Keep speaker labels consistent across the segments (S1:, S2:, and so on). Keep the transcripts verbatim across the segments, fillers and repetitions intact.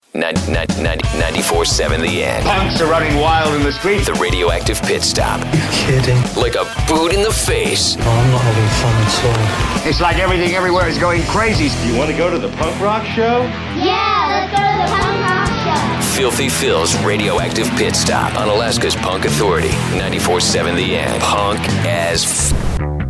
S1: ninety-four point seven The End.
S2: Punks are running wild in the streets.
S1: The Radioactive Pit Stop.
S3: You're kidding.
S1: Like a boot in the face.
S3: Oh, I'm not having fun at all.
S2: It's like everything everywhere is going crazy.
S4: You want to go to the punk rock show?
S5: Yeah, let's go to the punk rock show.
S1: Filthy Phil's Radioactive Pit Stop on Alaska's Punk Authority. ninety-four point seven The End. Punk as f-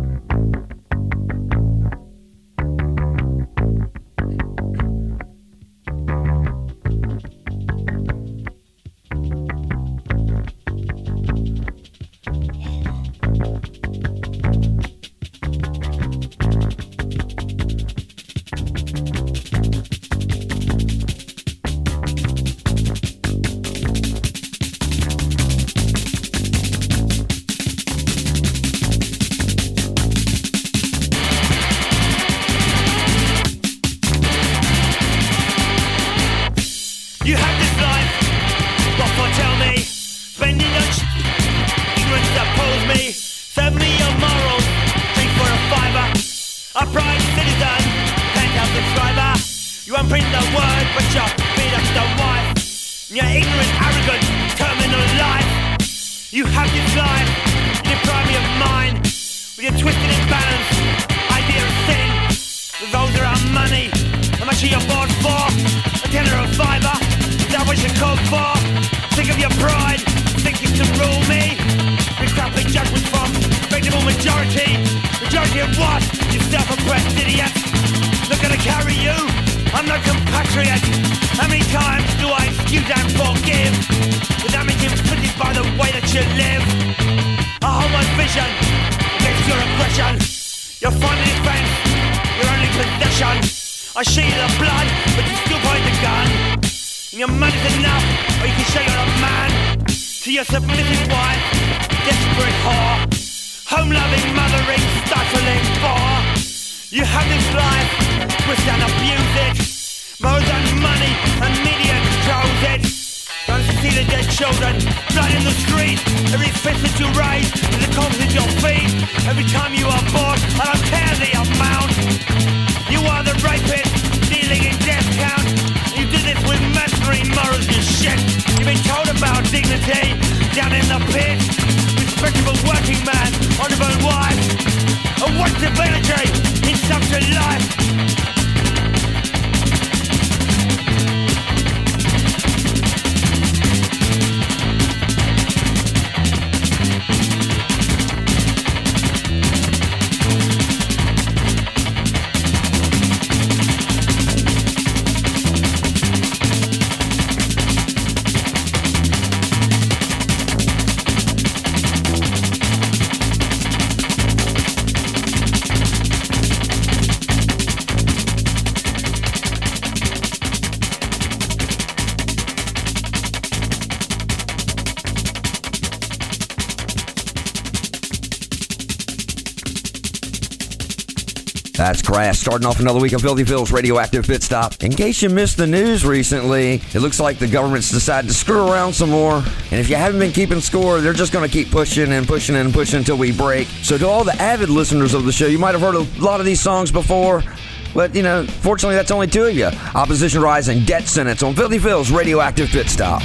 S6: That's Crash, starting off another week of Filthy Phil's Radioactive Pit Stop. In case you missed the news recently, it looks like the government's decided to screw around some more. And if you haven't been keeping score, they're just going to keep pushing and pushing and pushing until we break. So to all the avid listeners of the show, you might have heard a lot of these songs before. But, you know, fortunately, that's only two of you. Opposition Rise and Death Sentence on Filthy Phil's Radioactive Pit Stop.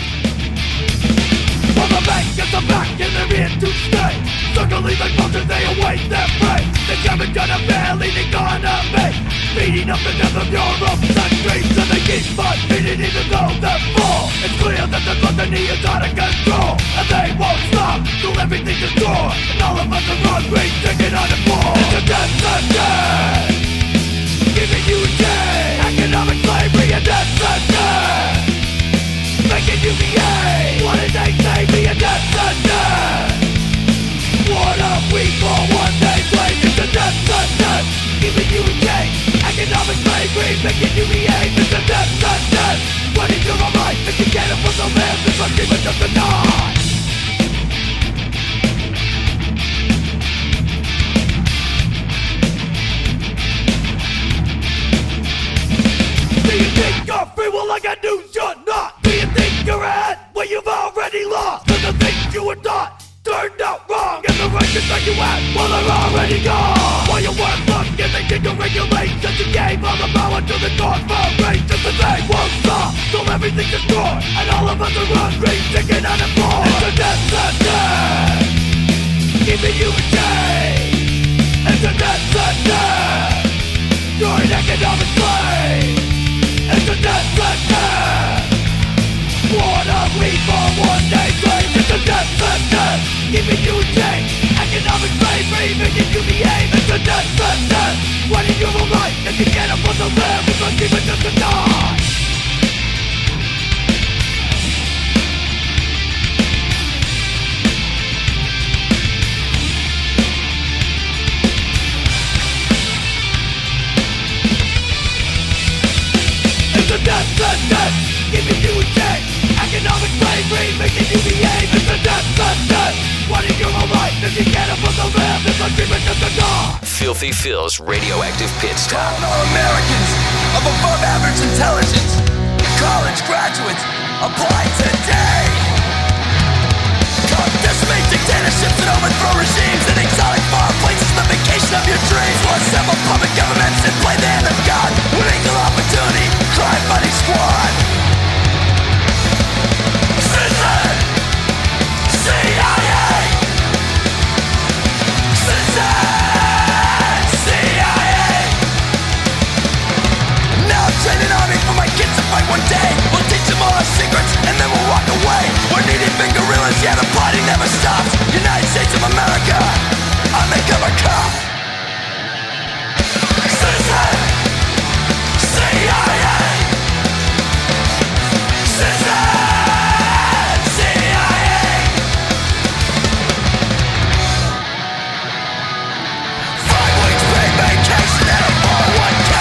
S7: On the bank, get the back, and they're here to stay. Circling like vultures, they await their prey. They haven't got a belly, they gonna make. Beating up the death of your hopes and dreams. And they keep on beating even though they fall. It's clear that the gluttony is out of control. And they won't stop till everything's destroyed. And all of us are hungry, taking on the floor. It's a death sentence, giving you a day. Economic slavery and death sentence, making you behave. What did they say? Be a death sentence. What a week for one day slave. It's a death sentence, giving you a day. Economic slavery, making you behave. It's a death sentence. Running to the right, if you get it from the land, it's like even just a nod. Do you think you're free? Well, I got news, you're not. Do you think you're ahead? Well, you've already lost. Cause the things you were taught turned out wrong. And the righteous that you had, well, they're already gone. While you weren't looking, they did your regulations. You gave all the power to the corporations, and they won't stop till everything's destroyed, and all of us are hungry, sick and unemployed. It's a death sentence, keeping you in chains. It's a death sentence, you're an economic slave. It's a death sentence, wanna leave for one day slaves. It's a death sentence, keeping you in chains. Economic slavery, making you behave. It's a death sentence, running your own life. If you can't afford to live, it's like even just to die. It's a death sentence, keeping you in chains. Economic slavery, making you behave. It's a death sentence, running your own life. If you can't afford to live, it's like even just to die.
S1: Filthy Phil's Radioactive Pit Stop.
S8: All Americans of above average intelligence, college graduates, apply today. Come decimate dictatorships and overthrow regimes in exotic far places, the vacation of your dreams. We'll assemble puppet governments and play the hand of God with equal opportunity, crime fighting squad. Citizen, C I A. Citizen, C I A. Now I'm training army for my kids to fight one day. We'll teach them all our secrets and then we'll walk away. We're knee-deep in gorillas, yeah, the party never stops. United States of America, undercover cop. Citizen, C I A. Citizen, C I A. Five weeks paid vacation and a four oh one k.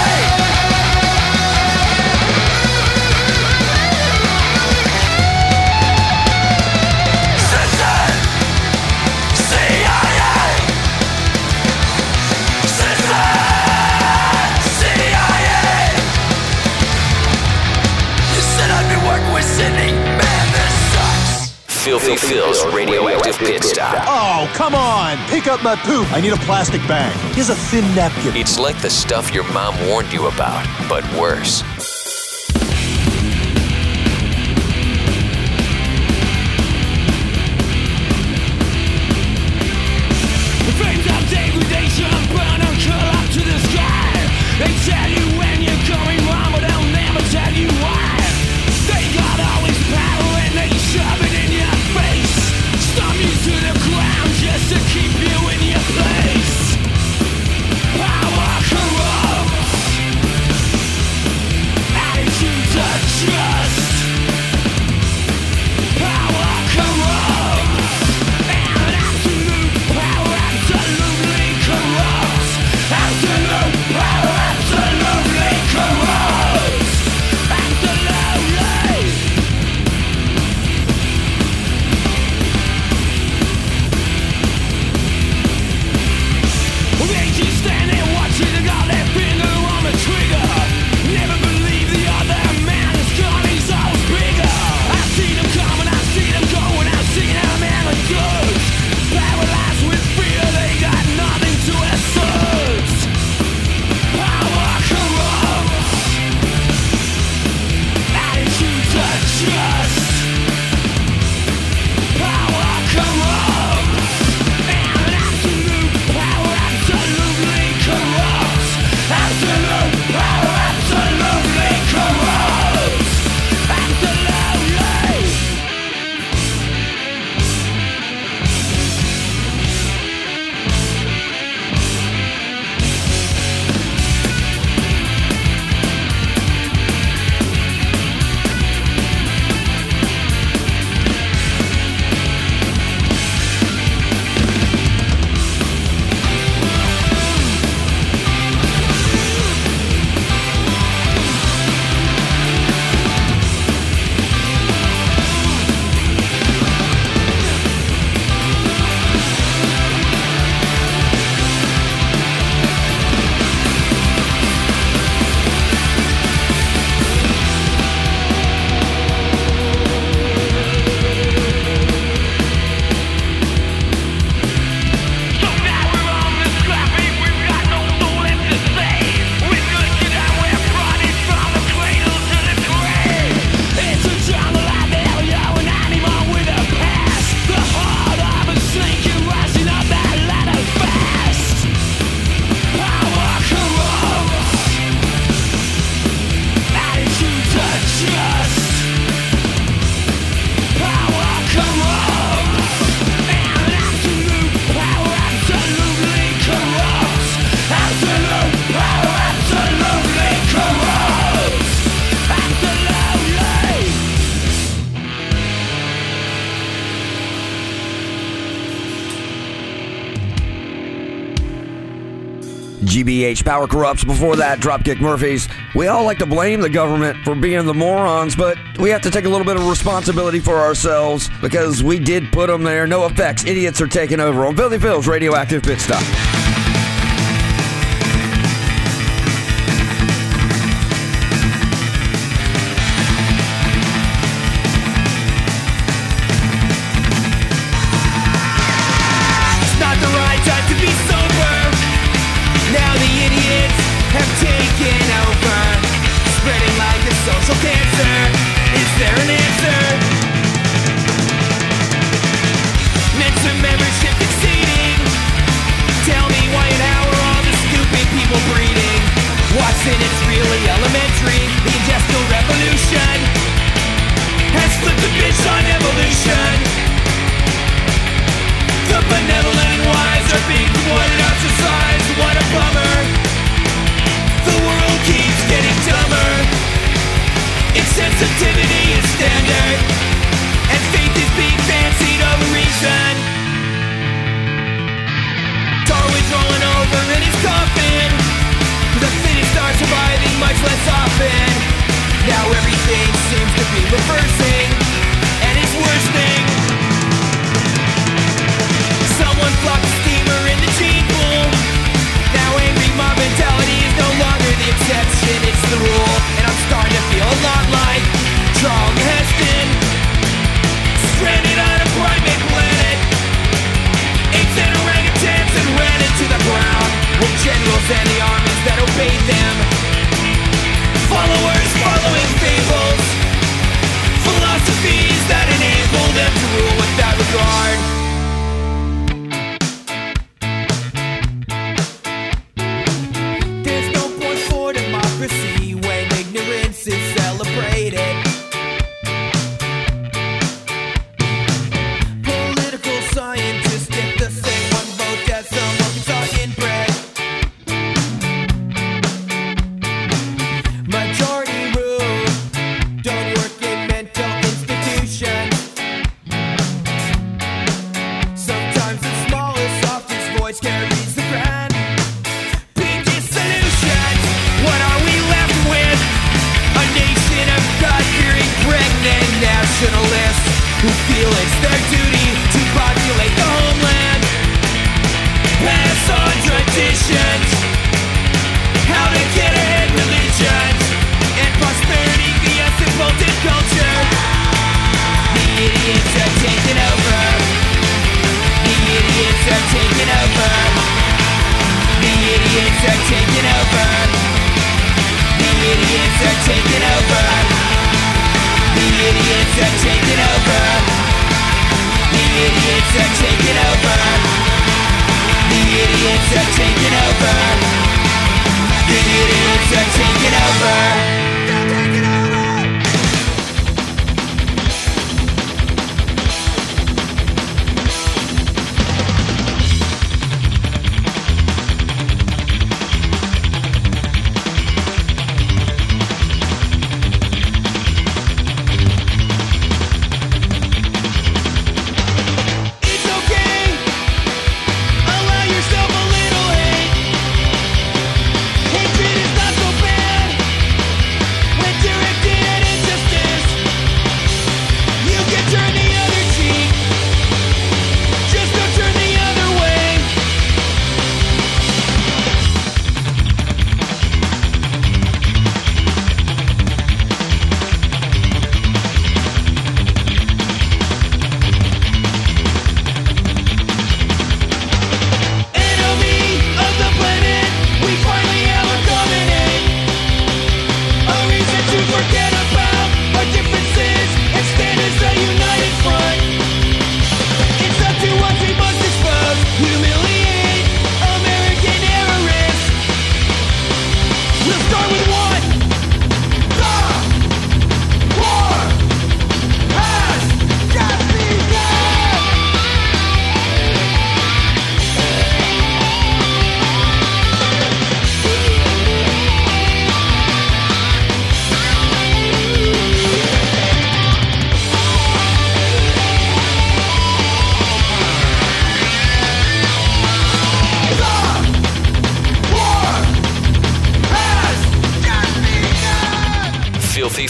S8: Citizen, C I A. Citizen, C I A. You said I'd be working with Sydney. Man, this sucks.
S1: Filthy Phil's Radioactive Pit Stop.
S9: Oh, come on! Pick up my poop. I need a plastic bag. Here's a thin napkin.
S1: It's like the stuff your mom warned you about, but worse.
S7: The flames of degradation burn and curl up to the sky. They tell you when you're going wrong, but they'll never tell you why. They got all this power and they shove it in your face. Stomp you to the ground just to keep you in your place. Power corrupts, attitudes adjust. Power corrupts, and absolute power absolutely corrupts. Absolute power absolutely corrupts. Absolutely. They just stand there watching and got their finger on the trigger. Never believe the other man is gone, he's always bigger. I've seen them come and I've seen them go, and I've seen how man are good. Paralyzed with fear, they got nothing to assert. Power corrupts, attitudes adjust. Power corrupts, and absolute power absolutely corrupts. Absolute power absolutely corrupts. Absolutely.
S6: G B H Power Corrupts. Before that, Dropkick Murphys. We all like to blame the government for being the morons, but we have to take a little bit of responsibility for ourselves because we did put them there. No effects. Idiots are taking over on Filthy Phil's Radioactive Pit Stop.
S7: Social cancer, is there an answer? Mensa membership exceeding. Tell me why and how are all the stupid people breeding? Watson, it's really elementary. The industrial revolution has flipped the bitch on evolution. The benevolent wise are being thwarted out to size. What a bummer. The world keeps getting dumber. Insensitivity is standard, and faith is being fancied over reason. Darwin's rolling over in his coffin. The fittest are surviving much less often. Now everything seems to be reversing, and it's worsening. Someone flopped a steamer in the gene pool. Now angry mob mentality is no longer the exception, it's the rule. And I'm starting to feel a lot like Charlton Heston, stranded on a primate planet. Apes and orangutans that ran into the ground with generals and the armies that obeyed them. Followers following fables, philosophies that enable them to rule without regard. When ignorance is celebrated, political scientists get the same one vote as some Kentucky inbred. Majority rule don't work in mental institutions. Sometimes the smallest, softest voice carries the grand. Biggest solutions. What are we left with? A nation of God-fearing pregnant nationalists who feel it's their duty to populate the homeland. Pass on traditions, how to get ahead religions, and prosperity via simple culture. The idiots are taking over. The idiots are taking over. The idiots are taking over. The idiots are taking over. The idiots are taking over. The idiots are taking over. The idiots are taking over. The idiots are taking over. They're taking over.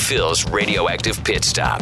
S1: Phil's Radioactive Pit Stop.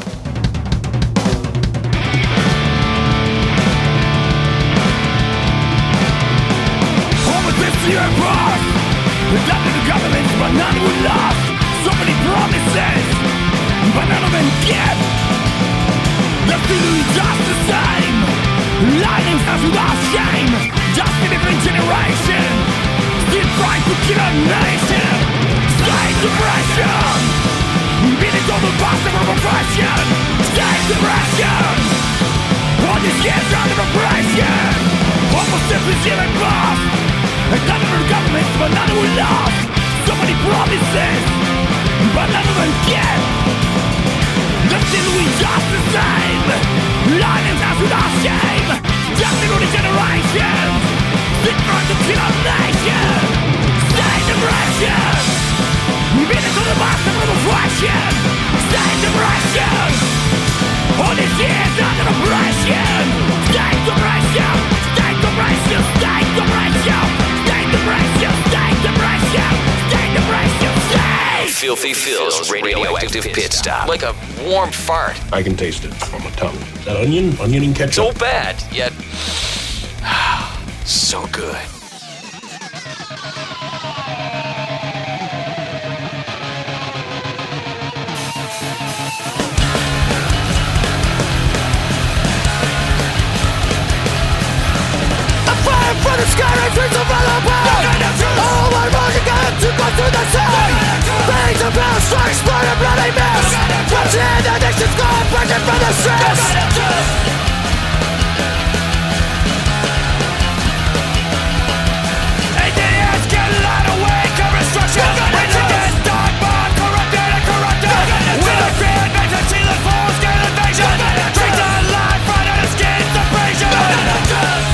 S7: Year past, adopted the governments, but none were lost. So many promises, but none of them kept. They're feeling just the same, lying us without shame. Just a different generation, still trying to kill our nation. State depression, beating all the bars of oppression. State depression, all these years under oppression. Almost every year past. Adopted governments, but none were lost. So many promises, but none of them kept. They're still we just the same, lying us without shame. Just a new generation, still trying to kill our nation. State depression, beating to the master of oppression. State depression, all these years under oppression. State depression, state depression, state depression.
S1: Filthy Phil's Radioactive Pit Stop. Like a warm fart.
S10: I can taste it on my tongue. That onion, onion and ketchup.
S1: So bad, yet so good.
S7: For the sky and dreams of lullaby. All my emotion got to go through the sun. Bangs of bells, strikes, blood and bloody mess. Watching the nation's gone, breaking from the stress. Idiots get led away, construction. It's against dogma, corrupted and corrupted. With a fear, makes a seal of full-scale invasion. Treat the life right out of skin separation.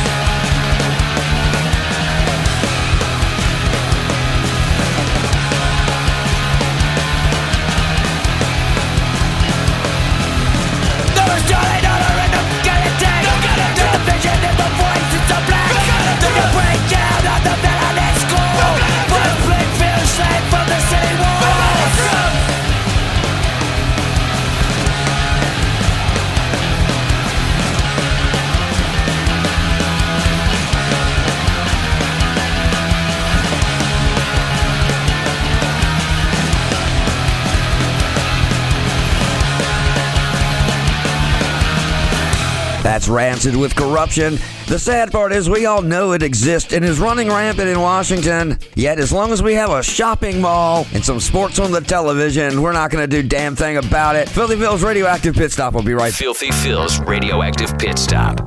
S6: That's Rancid with Corruption. The sad part is we all know it exists and is running rampant in Washington. Yet as long as we have a shopping mall and some sports on the television, we're not going to do damn thing about it. Filthy Phil's Radioactive Pit Stop will be right back.
S1: Filthy Phil's Radioactive Pit Stop.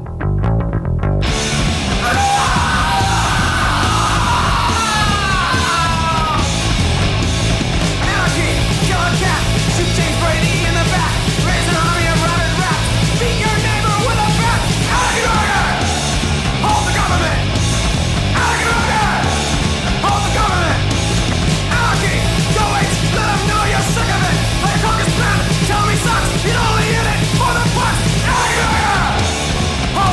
S7: Tell me sucks, you know the unit for the bus.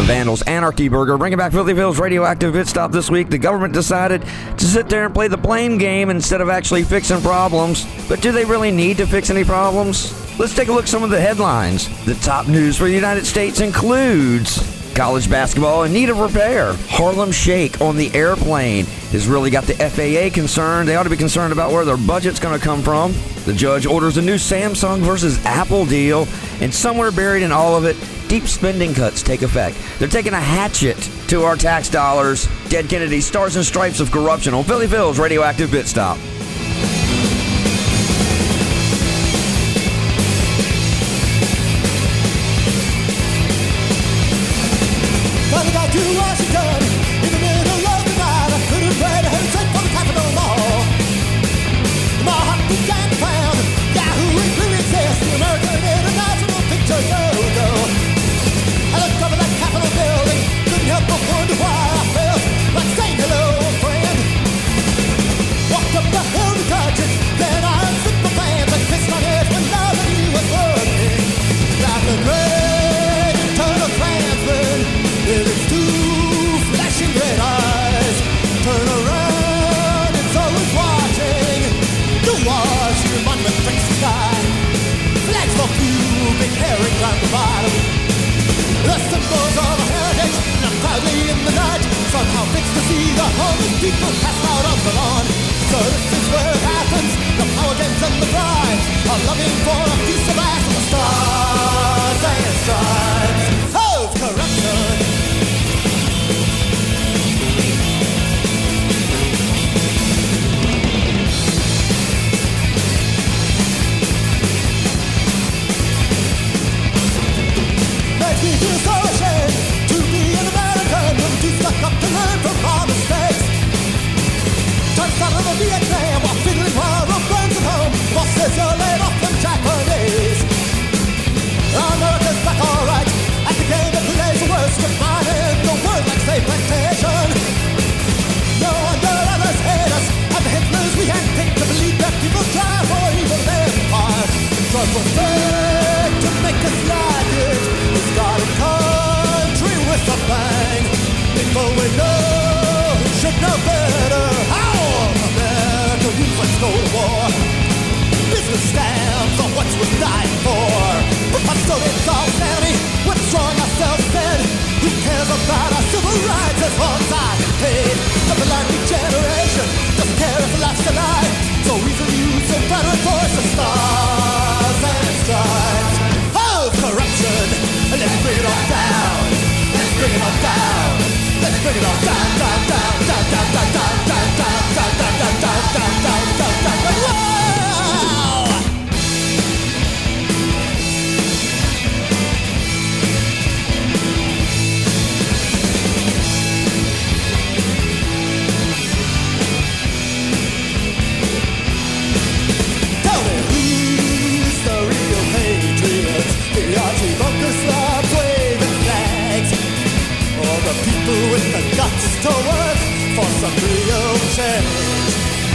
S6: Vandals Anarchy Burger. Bringing back Filthy Phil's Radioactive Pit Stop this week. The government decided to sit there and play the blame game instead of actually fixing problems. But do they really need to fix any problems? Let's take a look at some of the headlines. The top news for the United States includes college basketball in need of repair. Harlem Shake on the airplane has really got the F A A concerned. They ought to be concerned about where their budget's going to come from. The judge orders a new Samsung versus Apple deal, and somewhere buried in all of it, deep spending cuts take effect. They're taking a hatchet to our tax dollars. Dead Kennedy, Stars and Stripes of Corruption on Philly Phil's Radioactive Pit Stop.
S7: To Washington, in the middle of the night, I couldn't wait to head straight for the Capitol Mall. My heart began to pound. Yahoo, it really exists. The American International Picture Logo. I looked over that Capitol building, couldn't help but wonder why I felt like saying hello, friend. Walked up the hill to touch it, then I unzipped my pants and kissed my head when nobody was working. Like a great eternal Klansman with its two flashing red eyes. Turn around, it's always watching. The Washington Monument breaks the sky. Flags for few, big herring round the bottom. The symbols of a heritage, and I'm proudly in the night. Somehow fixed to see the homeless people passed out on the lawn. So this is where it happens, the power games and the bribes are loving for a piece of ass of the stars and stripes of corruption. Makes me feel so ashamed to be an American when too stuck up to learn from our mistakes. Turns out of the Vietnam while fiddling while the burns at home. Boss says you're laid off from Japanese. America's back alright at the game that plays the worst define in the world like slave plantation. No wonder others hate us and the Hitlers we handpicked to believe that people try for evil empire. Struggle fake to make us like it. It's got a country with a bang. People we know should know better. How America rules, let's go to war. Business stands on what's worth dying for. But so it's all sanity, we're destroying ourselves dead. Who cares about our civil rights as long as I get paid? The millennial generation doesn't care if the life's a lie. So easily use the veteran voice of stars and stripes of corruption. Let's bring it all down. Let's bring it all down. Let's bring it all down, down, down, down, down, down, down, down, down, down, down, down, down, down, down, down, down, down. With the guts to work for some real change.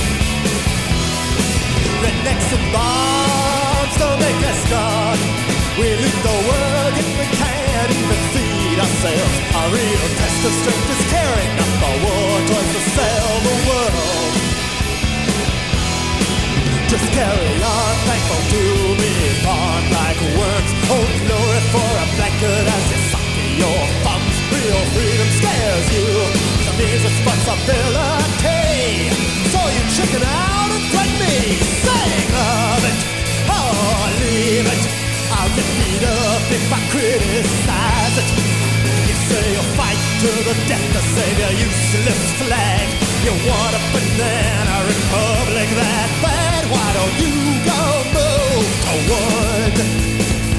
S7: Rednecks and bombs don't make us God. We lead the world if we can't even feed ourselves. Our real test of strength is carrying up our war towards to sell the world. Just carry on, thankful to be born like worms. Hold glory for a blanket as you suck your thumbs. Real freedom scares you. Some means responsibility. So you chicken out and threaten me. Say love it or leave it. I'll get beat up if I criticize it. You say you'll fight to the death to save your useless flag. You want a banana republic that bad? Why don't you go move to wood?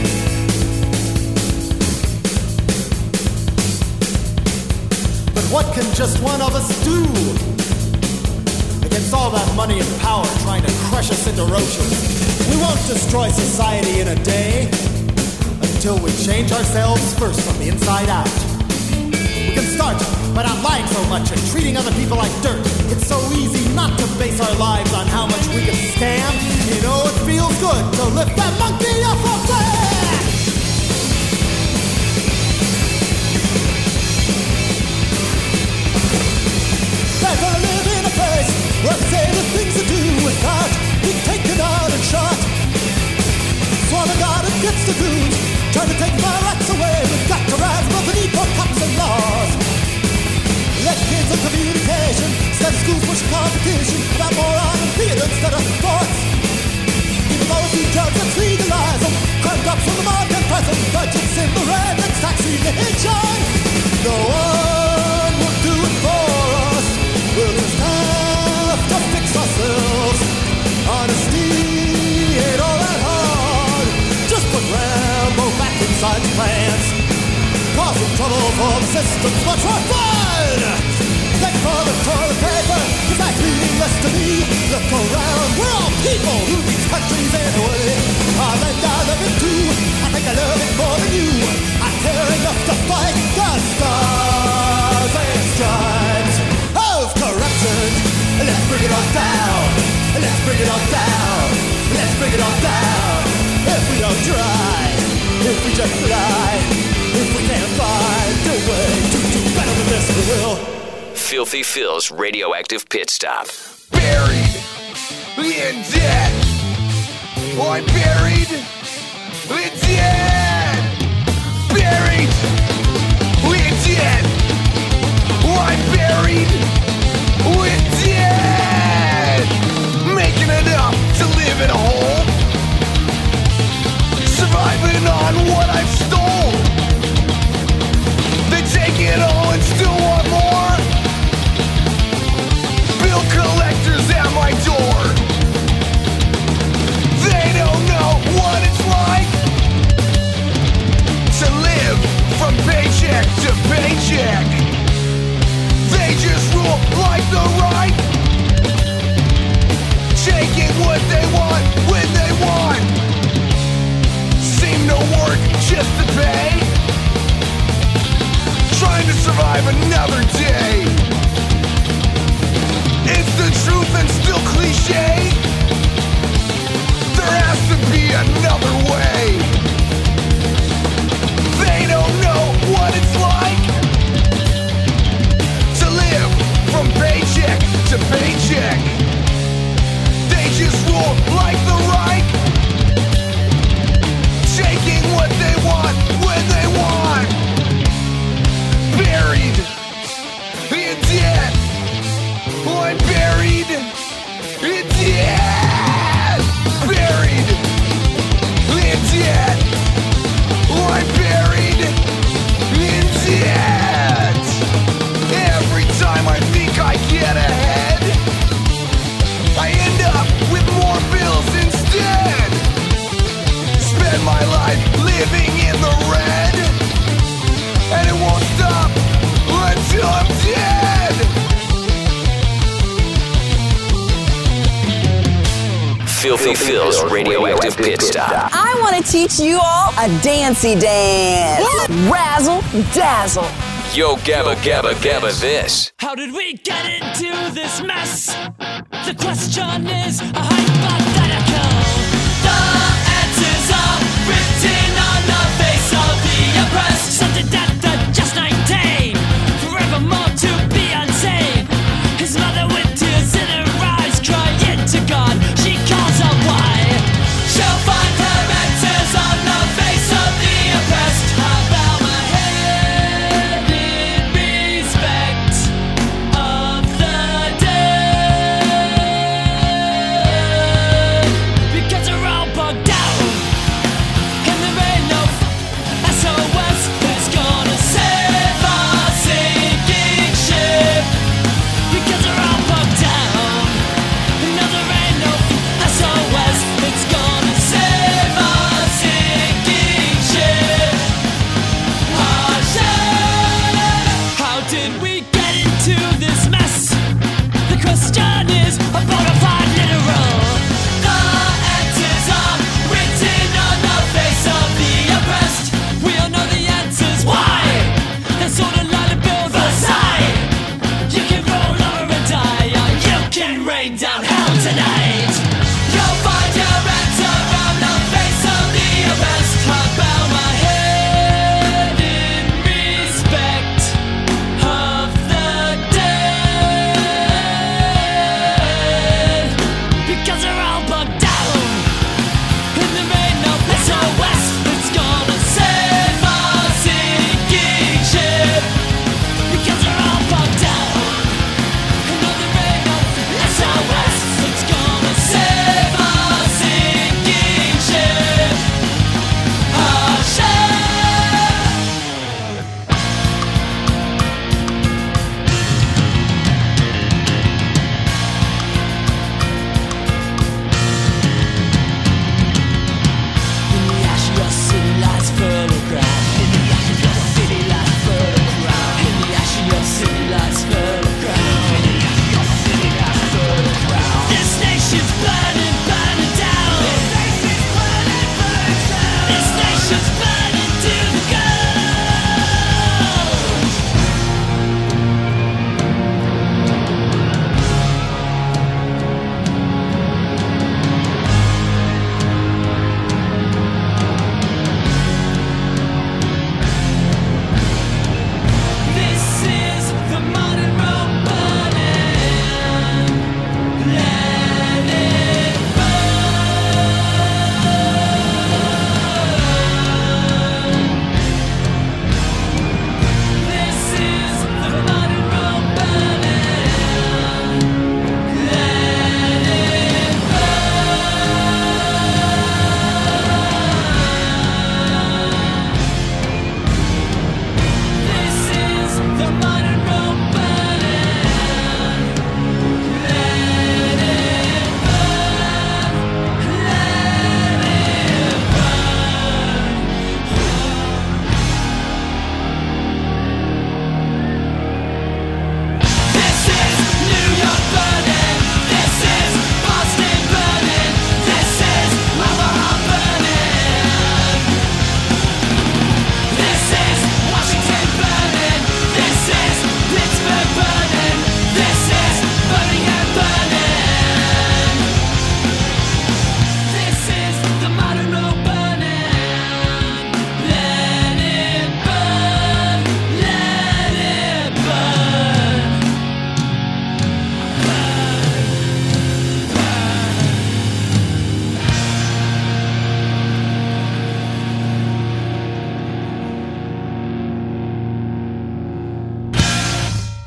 S7: But what can just one of us do against all that money and power trying to crush us into roaches? We won't destroy society in a day until we change ourselves first from the inside out. We can start by not lying so much and treating other people like dirt. It's so easy not to base our lives on how much we can stand. You know it feels good to lift that monkey off our back. father God gets the goons, trying to take my rights away. We've got to rise above the need for cops and laws. Let kids on communication, instead of schools push competition, about moron and theater instead of sports. Even though we drugs that's legalized them, crime drops from the market present, budgets in the red and tax religion. No one will do it for us. We'll just have to fix ourselves. Honesty ain't all that hard. Just put Rambo back inside your pants. Causing trouble for the system's much more fun. Thank for the toilet paper, cause that's meaningless to me. Look around, we're all people who these countries anyway. Our land I love it too, I think I love it more than you. I care enough to fight the stars and stripes of corruption. Let's bring it on down, let's bring it on down, let's bring it on down. If we don't try, if we just lie, if we can't find a way to do better than this, we will.
S1: Filthy Phil's Radioactive Pit Stop.
S8: Buried in debt. I'm buried in debt. Buried in debt. I'm buried in debt. Making enough to live in a hole. Surviving on what I've stole. They take it all and still want more. Bill collectors at my door. They don't know what it's like to live from paycheck to paycheck. They just rule like the right, taking what they want when they want. Seem to work just to pay, trying to survive another day. It's the truth and still cliche. There has to be another way. They don't know what it's like to live from paycheck to paycheck. They just rule like the right, taking what they want when they want. Buried in debt. I'm buried in debt. Buried in debt. I'm buried in debt. Every time I think I get ahead, I end up with more bills instead. Spend my life living in the red, and it won't stop until I'm dead.
S1: Filthy Phil's Radioactive Pit Stop.
S11: I want to teach you all a dancey dance. Razzle dazzle.
S1: Yo, Gabba, Gabba, Gabba this.
S12: How did we get into this mess? The question is a hypothetical. The answers are written on the face of the oppressed. Something that the just nineteen, forevermore to be unseen. His mother with tears in her eyes, crying to God. She calls her why. She'll find her answers on the face of the oppressed. I bow my head in respect of the dead.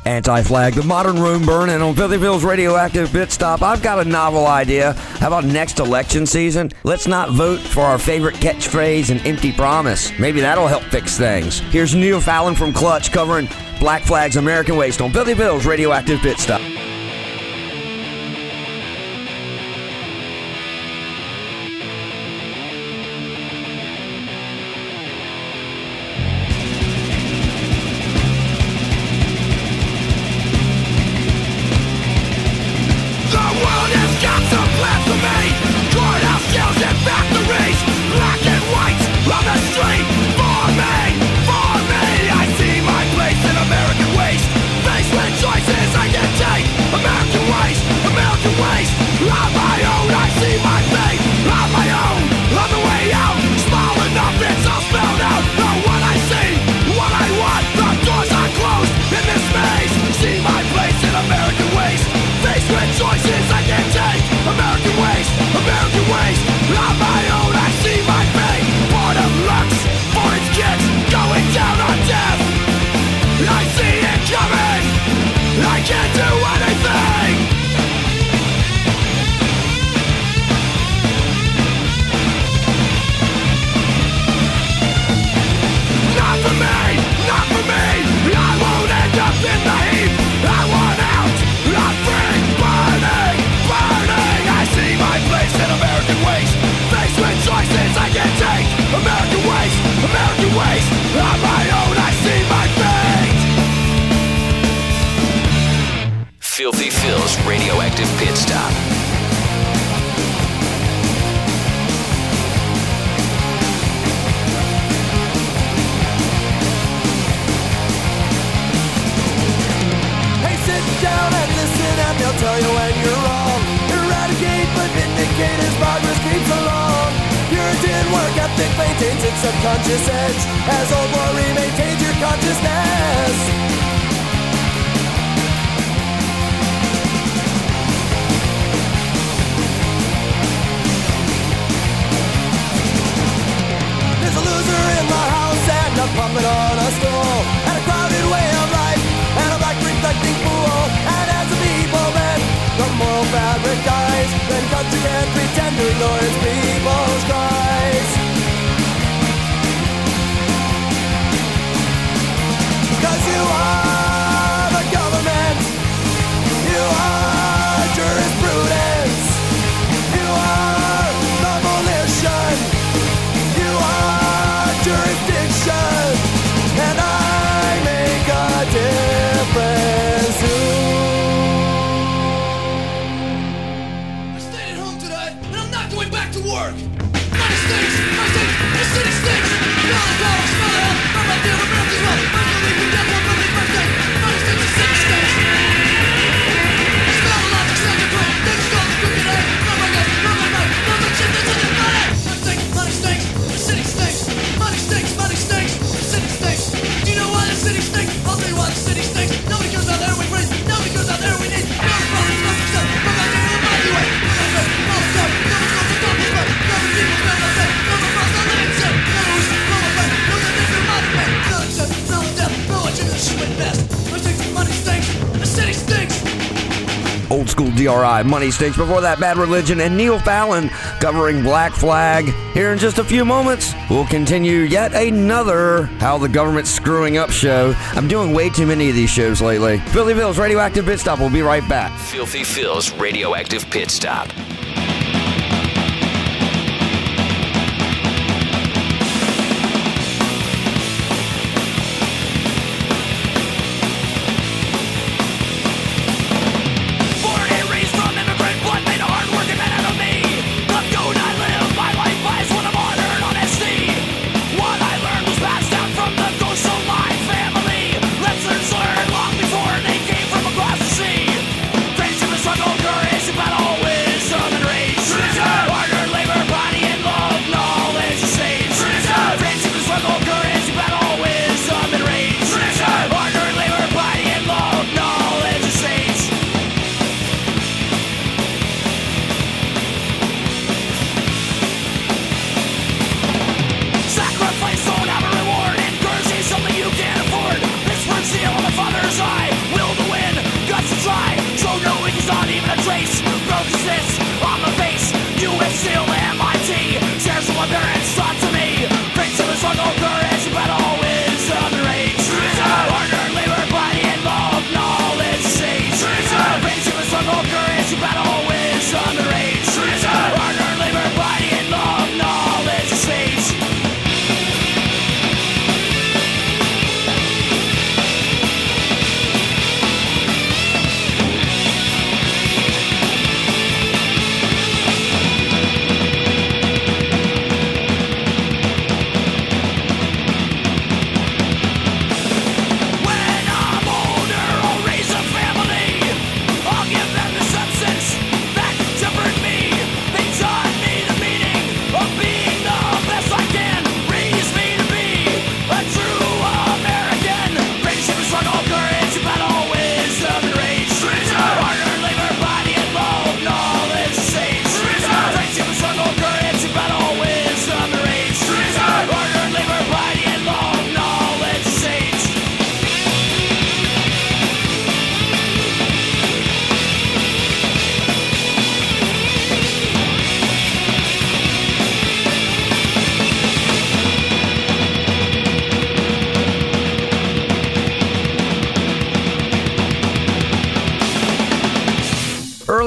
S6: Anti-Flag, the modern room burn, and on Filthy Phil's Radioactive Pit Stop, I've got a novel idea. How about next election season? Let's not vote for our favorite catchphrase and empty promise. Maybe that'll help fix things. Here's Neil Fallon from Clutch covering Black Flag's American Waste on Filthy Phil's Radioactive Pit Stop.
S1: Filthy Phil's Radioactive Pit Stop.
S7: Hey, sit down and listen and they'll tell you when you're wrong. Eradicate but vindicate as progress creeps along. Puritan work ethic maintains its subconscious edge as old glory maintains your consciousness. Pumping on a stool and a crowded way of life and a black reflecting pool. And as the people bend, the moral fabric dies. Then country can't pretend to ignore its people's cries. Cause you are the government, you are jurisprudence, you are the volition, you are jurisdiction. And I make a difference soon.
S13: I stayed at home today, and I'm not going back to work. Money stinks, my stinks, the city stinks. Smell the power, smell the hell, smell my deal, America's well. I'm gonna leave you dead one from the first day. Money stinks, the city stinks. Smell the logic, smell the brain. Things go the crooked day. Smell my guts, smell my night. Smell the shit that's in the money. Money stinks, money stinks, the city stinks. Money stinks, money stinks. Do you know why the city stinks? I'll tell you why the city stinks. Nobody goes out there we praise. Nobody goes out there we need. No problems, no success. No back into the mighty way. No faith, no stuff. No one goes to talk this way. No people spend no faith. No one cross, no living sin. No wish, no one faith. No that there's no money pain. No success, no death. No what you can shoot best. Money stinks, money stinks. The city stinks.
S6: Old school D R I, Money Stinks. Before that, Bad Religion and Neil Fallon covering Black Flag. Here in just a few moments, we'll continue yet another How the Government's Screwing Up show. I'm doing way too many of these shows lately. Filthy Phil's Radioactive Pit Stop. We'll be right back.
S1: Filthy Phil's Radioactive Pit Stop.
S12: Struggle, courage, but always on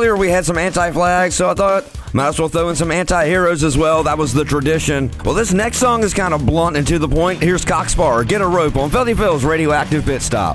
S6: earlier we had some anti-flags, so I thought might as well throw in some anti-heroes as well. That was the tradition. Well, this next song is kind of blunt and to the point. Here's Cockspar, Get a Rope on Filthy Phil's Radioactive Pit Stop.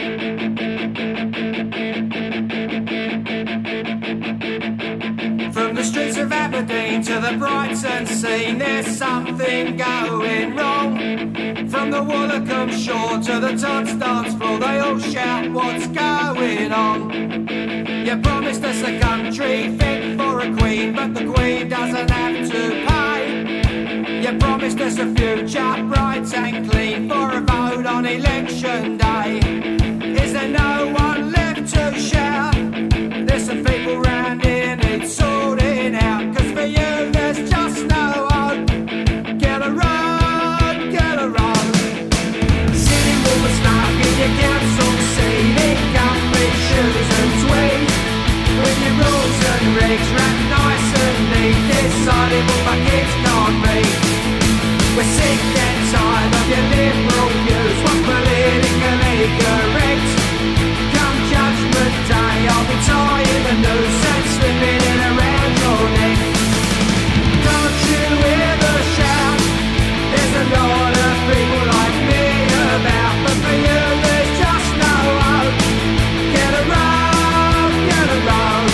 S14: From the streets of Aberdeen to the Brighton scene, there's something going wrong. From the Woolacombe shore to the Tots dance floor, they all shout, what's going on? You promised us a country fit for a queen, but the queen doesn't have to pay. You promised us a future bright and clean for a vote on election day. Is there no one left to shout? There's some people round here need sorting out, 'cause for you there's just no hope. Get a road, get a road. Sitting with the stuck in your council seat, in comfy shoes and tweed, with your rules and regs wrapped nice and neat, deciding what my kids can't read. We're sick and tired of your liberal views, what's politically correct. Come Judgment Day, I'll be tying the noose and slipping it around your neck. Don't you hear the shout? There's a lot of people like me about, but for you there's just no hope. Get a road, get a road.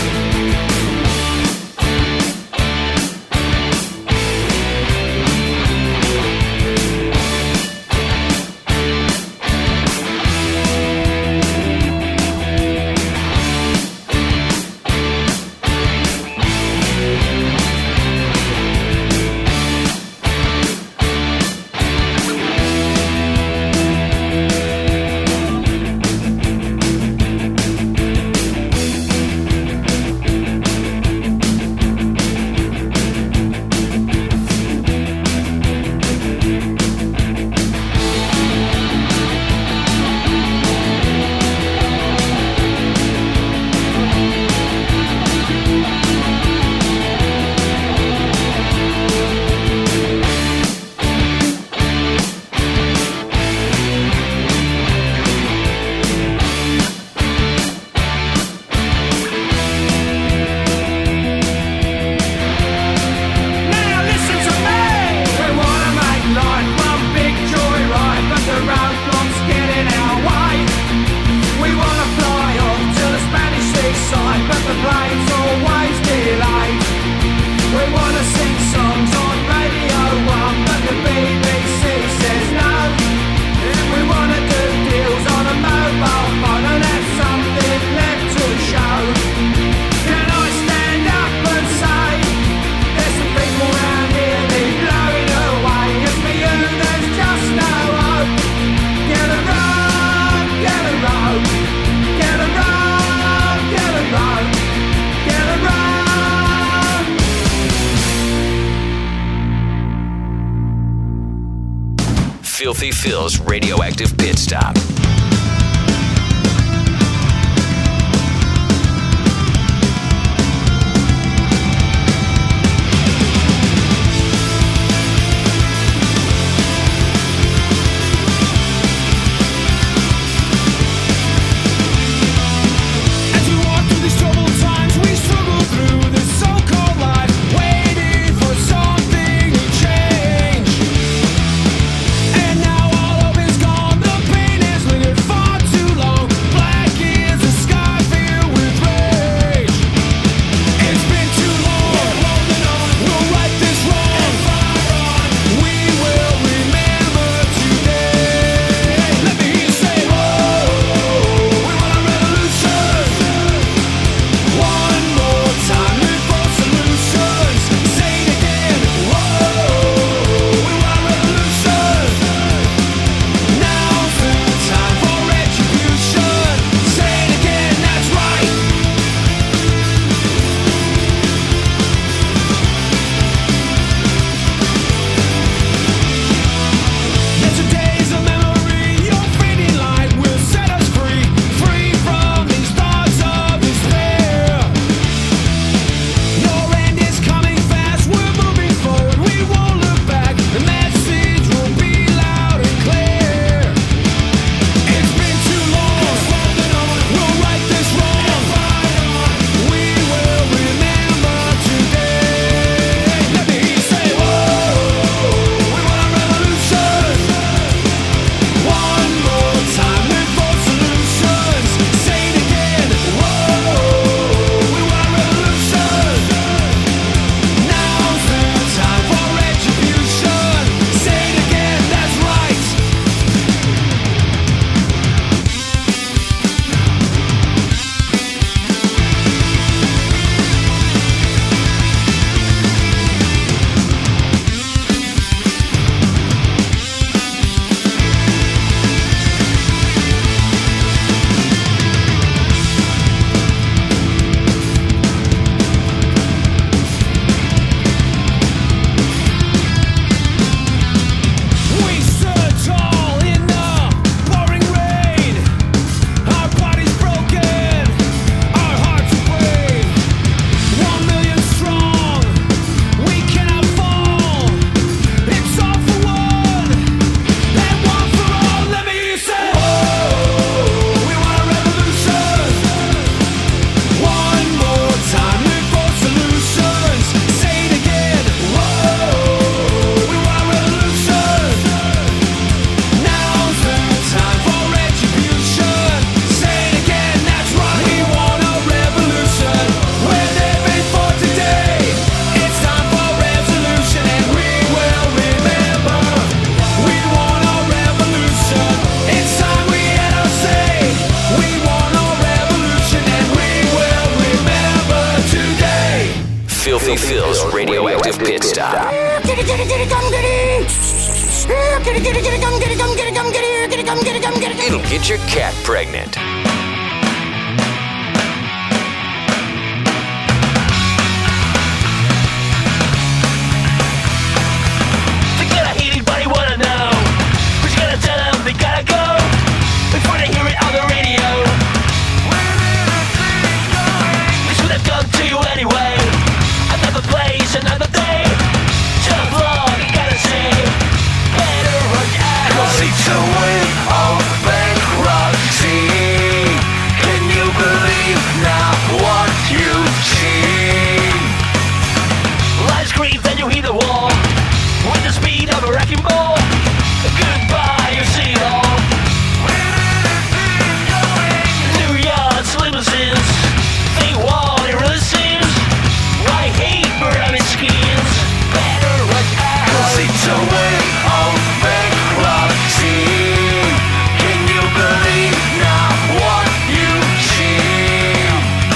S1: Filthy Phil's Radioactive Pit Stop.
S7: And now all hope is gone, the pain is
S1: Filthy Phil's Radioactive Pit Stop.
S13: Kitty, kitty, kitty, come kitty. Kitty, kitty, kitty, come kitty, come kitty, come kitty, kitty, come kitty, come kitty.
S1: It'll get your cat pregnant.
S12: Forget I hate anybody wanna know, but you gotta tell them they gotta go before they hear it on the radio. This would have come to you anyway. Another place, another day. Tough love, you gotta say. Better run out.
S8: Cause it's a way of bankruptcy. Can you believe now what you've seen?
S12: Light screams and you hear the wall with the speed of a wrecking ball. Goodbye, you see it all. New yards, limousines. They want it really seems. I hate pyramid schemes. Better run out.
S8: Cause it's a way of bankruptcy. Can you believe now what you've seen?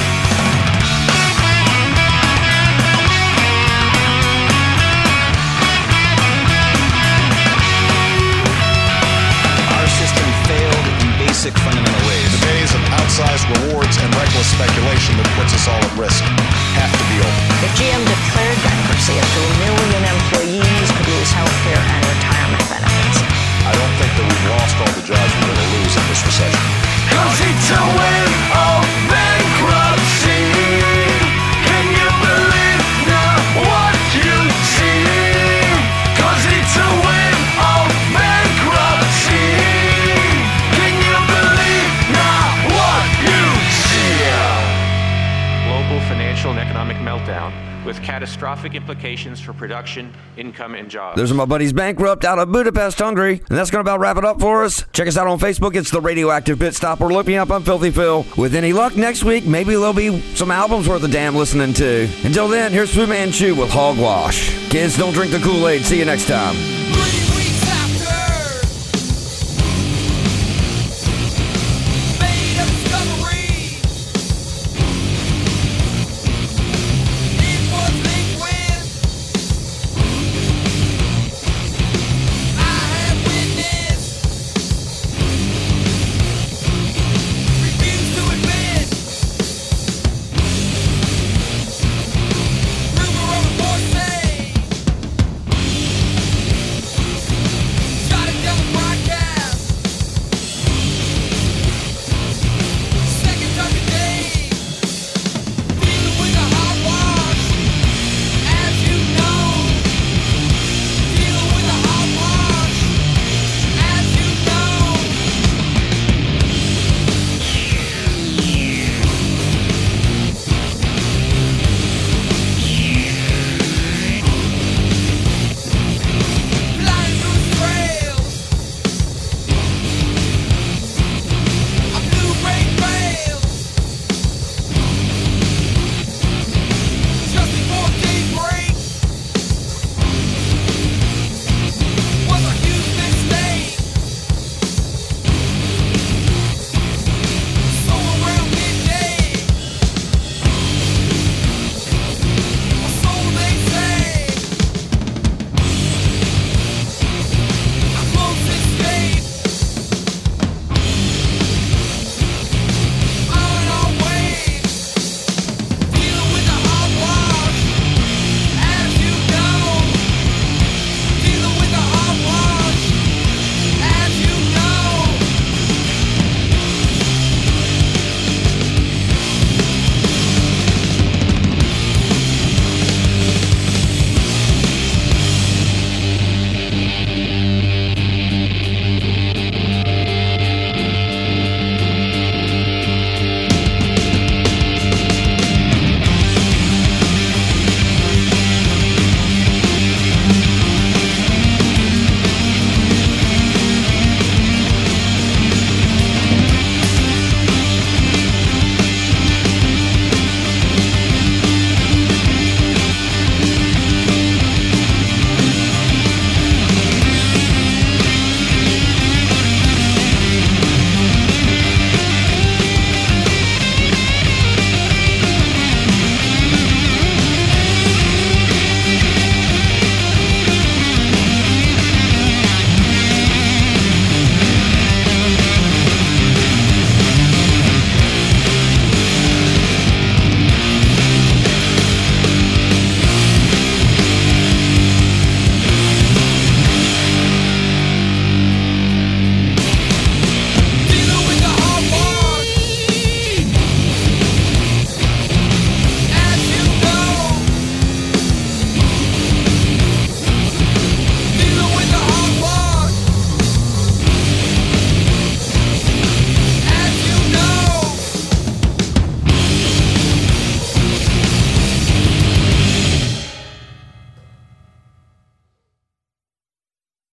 S15: Our system failed in basic fundamental ways.
S9: The days of outsized rewards and reckless speculation that puts us all at risk have to be over.
S16: If G M declared bankruptcy, up to a million employees could lose health care and retirement benefits.
S9: I don't think that we've lost all the jobs we're going to lose in this recession.
S8: Cause it's a way of bankruptcy. Can you believe now what you've seen? Cause it's a way of bankruptcy. Can you believe now what you've seen?
S4: Global financial and economic meltdown with catastrophic implications for production, income, and jobs.
S6: There's my buddies Bankrupt out of Budapest, Hungary. And that's going to about wrap it up for us. Check us out on Facebook. It's the Radioactive Pit Stop. Or look me up on Filthy Phil. With any luck, next week, maybe there'll be some albums worth of damn listening to. Until then, here's Fu Manchu with Hogwash. Kids, don't drink the Kool-Aid. See you next time.